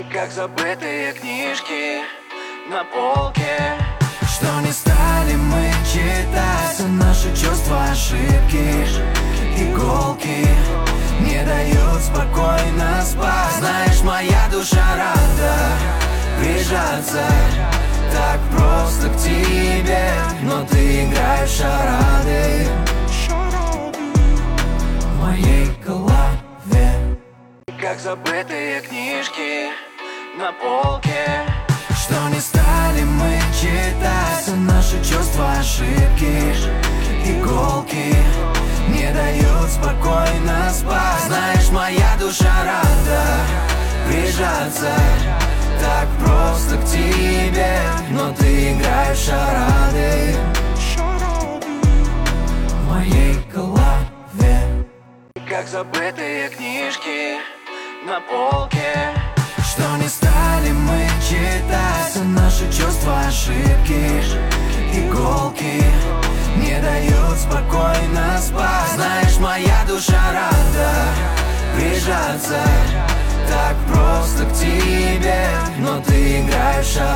Как забытые книжки на полке, что не стали мы читать. За наши чувства ошибки, иголки не дают спокойно спать. Знаешь, моя душа рада прижаться так просто к тебе, но ты играешь в шарады в моей голове. как забытые книжки на полке, что не стали мы читать. За наши чувства ошибки, иголки не дают спокойно спать. Знаешь, моя душа рада прижаться так просто к тебе, но ты играешь в шарады в моей голове. как забытые книжки на полке, что не стали мы читать. За наши чувства ошибки, иголки не дают спокойно спать. Знаешь, моя душа рада прижаться так просто к тебе, но ты играешь в шарады